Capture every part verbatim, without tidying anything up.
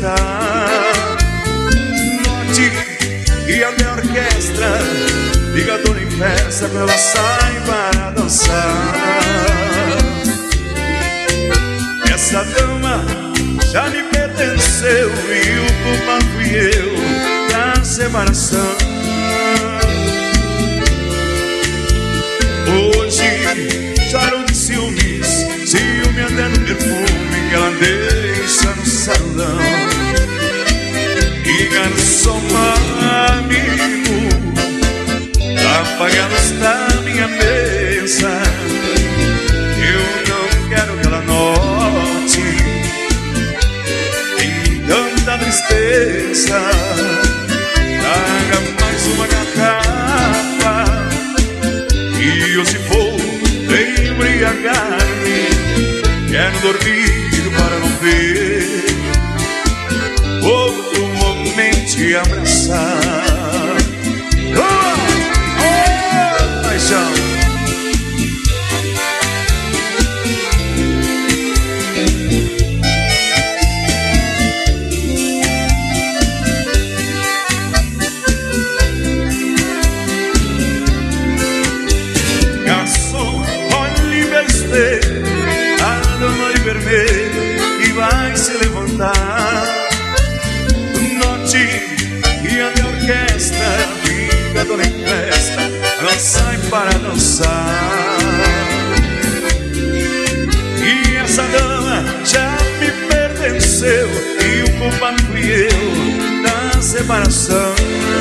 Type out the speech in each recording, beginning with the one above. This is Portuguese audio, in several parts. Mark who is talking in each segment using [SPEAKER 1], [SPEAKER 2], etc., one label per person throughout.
[SPEAKER 1] levantar. Note e até a orquestra liga toda em festa quando ela sai para dançar. Essa dama já me pertenceu e o culpado fui eu da separação. Hoje choro de ciúmes, ciúme até no perfume que ela deixa no salão. E garçom amigo, apaga a luz da minha mesa. Eu não quero que ela note em tanta tristeza. Traga mais uma garrafa e eu, se for embriagar-me, quero dormir para não ver outro homem te abraçar. Oh, oh, paixão. A dama de vermelho que vai se levantar. Note e até a orquestra fica toda em festa, ela sai para dançar. E essa dama já me pertenceu e o culpado fui eu da separação.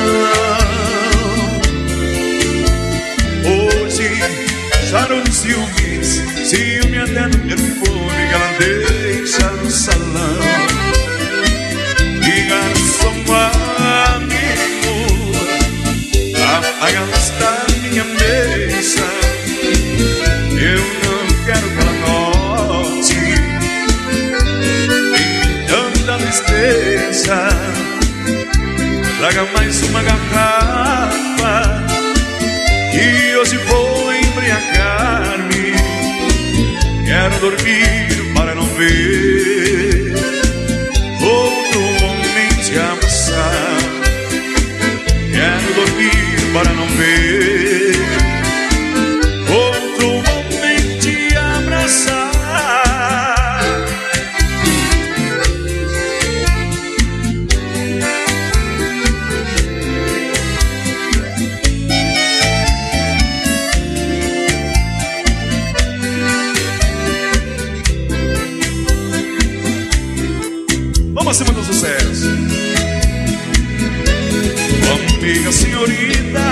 [SPEAKER 1] Hoje choro de ciúmes, ciúme até no perfume que ela deixa no salão. E garçom amigo, apaga a luz da minha mesa. Eu não quero que ela note em tanta tristeza. Traga mais uma garrafa e hoje vou embriagar-me. Quero dormir para não ver outro homem te abraçar. Quero dormir para não ver outro homem te abraçar. Vamos acima do sucesso. Amiga senhorita,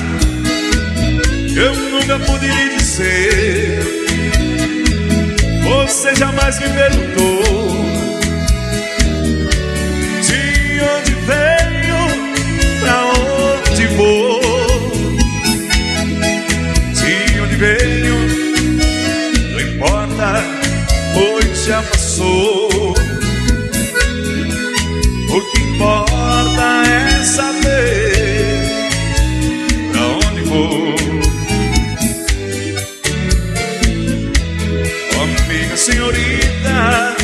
[SPEAKER 1] eu nunca pude lhe dizer. Você jamais me perguntou de onde venho, pra onde vou. De onde venho não importa, pois já passou. O que importa é saber pra onde vou. Oh, amiga senhorita,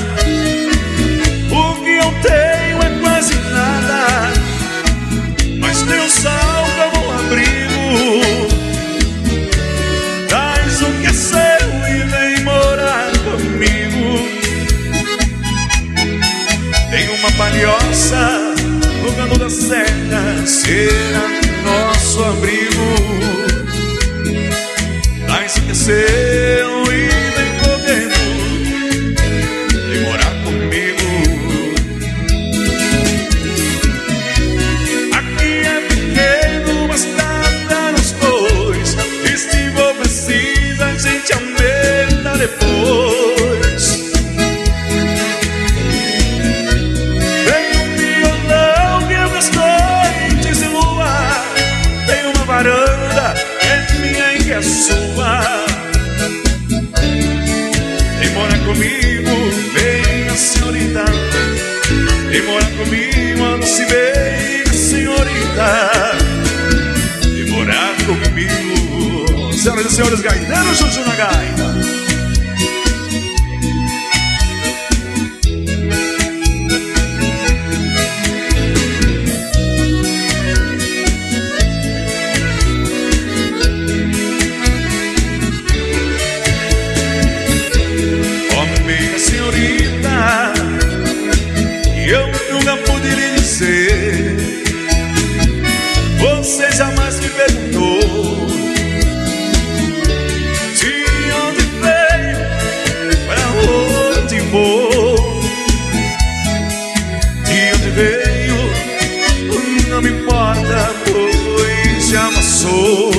[SPEAKER 1] o que eu tenho é quase nada, mas tenho sal como um abrigo. Traz o que é seu e vem morar comigo. Tem uma palhoça no canto da serra, será nosso abrigo. Traz o que é seu e vem correndo, vem morar comigo. Aqui é pequeno, mas dá pra nós dois. E se for preciso, a gente aumenta depois. Varanda é minha e é sua. Vem morar comigo, vem a senhorita. Vem morar comigo, não se vê, senhorita. Vem morar comigo. Senhoras e senhores, gaiteiro Juju na gaita. Você jamais me perguntou de onde veio, para onde vou. De onde veio não me importa, pois já passou.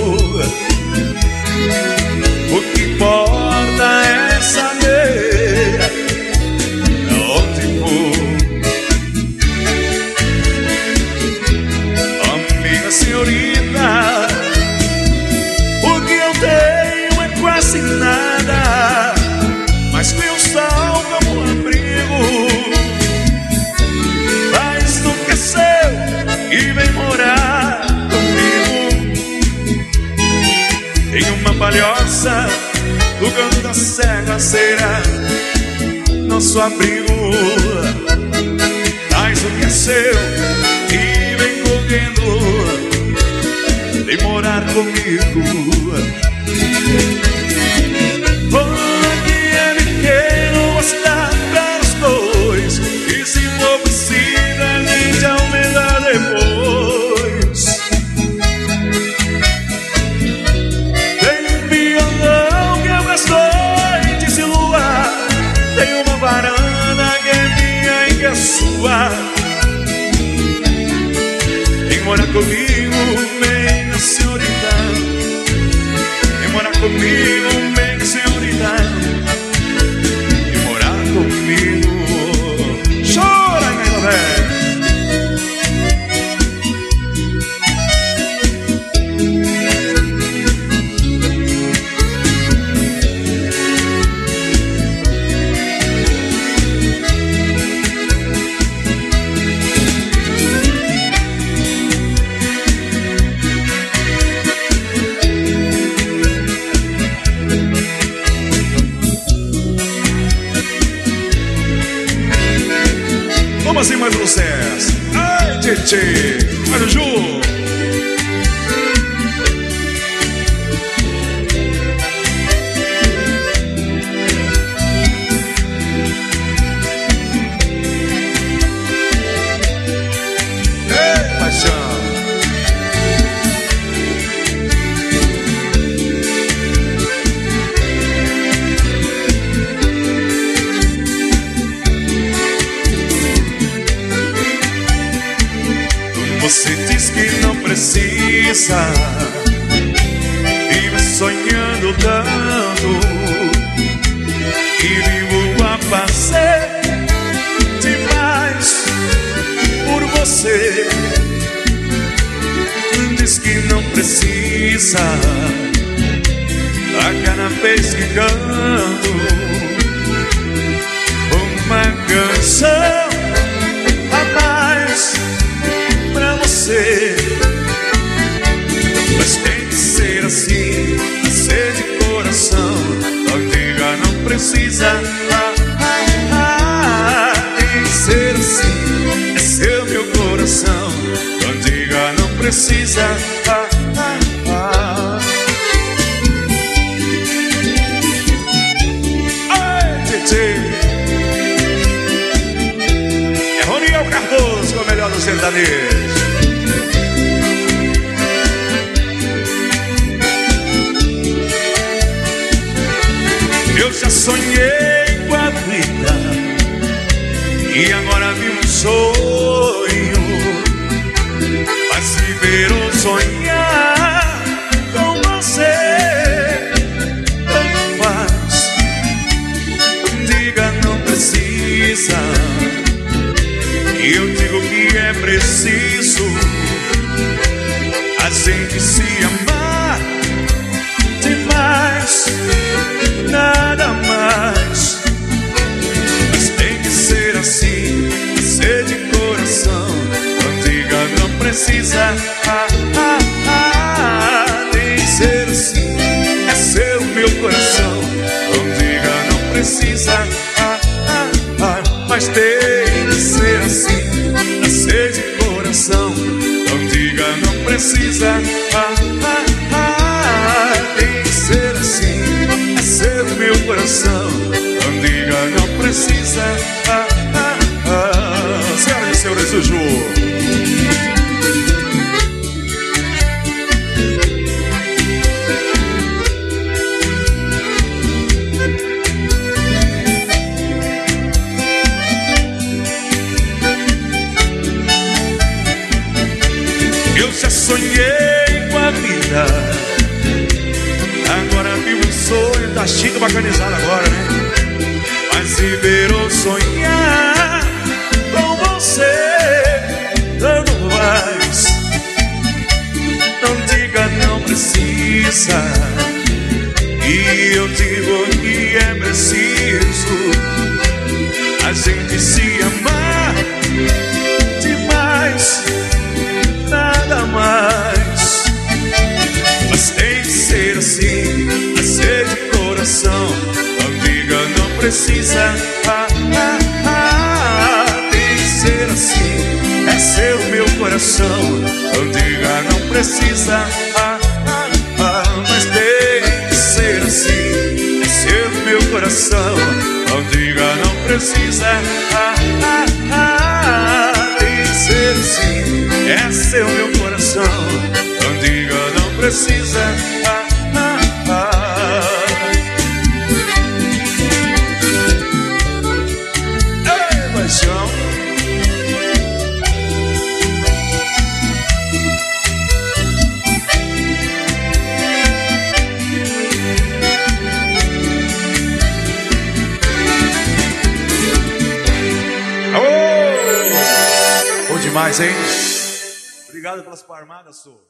[SPEAKER 1] O que importa é saber aonde vou. Oh, minha senhorita, o que eu tenho é quase nada, mas que eu sal como um abrigo. Faz do que é seu e vem morar comigo. Tem uma palhoça do canto da serra, será nosso abrigo. Faz o que é seu e vem correndo, vem morar comigo. Aqui é pequeno, está para os dois, e se for preciso a gente aumenta depois. Tem um violão que é as noites de lua, tem uma varanda que é minha e que é sua. Vem morar comigo, minha senhorita. Vem morar comigo, minha senhorita. Vem morar comigo. Chora, minha velha. Vamos assim, mais um sucesso. Ai, tchê, mais um Ju. Ei, paixão. Você diz que não precisa, vive sonhando tanto, e vivo a fazer demais por você. Diz que não precisa, a cada vez que canto uma canção a mais pra você. Mas tem que ser assim, ser de coração. Não diga não precisa, ah, ah, ah. Tem que ser assim, é seu meu coração. Não diga não precisa, ah, ah, ah. Ai, tchê. É Roniel Cardoso com o melhor do sertanejo. Eu já sonhei com a vida e agora vi um sonho. Mas viver ou sonhar com você tanto faz. Diga não precisa, e eu digo que é preciso a gente se amar demais, nada mais. Mas tem que ser assim, ser de coração. Não diga não precisa, ah, ah, ah. Tem que ser assim, é seu meu coração. Não diga não precisa, ah, ah, ah. Mas tem que ser assim, é ser de coração. Não diga não precisa, ah, ah, ah. Tem que ser assim, é seu meu coração. Não diga não precisa, ah, ah, ah. Senhoras e senhores do Ju. sonhei com a vida. Agora vivo um sonho. Tá chique, bacanizado agora, né? Mas viver ou sonhar com você tanto faz. Não diga não precisa, e eu digo que é preciso a gente se amar demais, nada mais. Mas tem que ser assim, a ser de coração. Não diga não precisa, ah, ah, ah. Tem que ser assim, é seu meu coração. Não diga não precisa, ah, ah, ah. Mas tem que ser assim, é seu meu coração. Não diga não precisa, ah, ah, ah. Tem que ser assim, é seu meu coração. Não diga não precisa, ah, ah, ah. Ei, paixão. Demais, hein? Obrigado pelas palmadas, sou.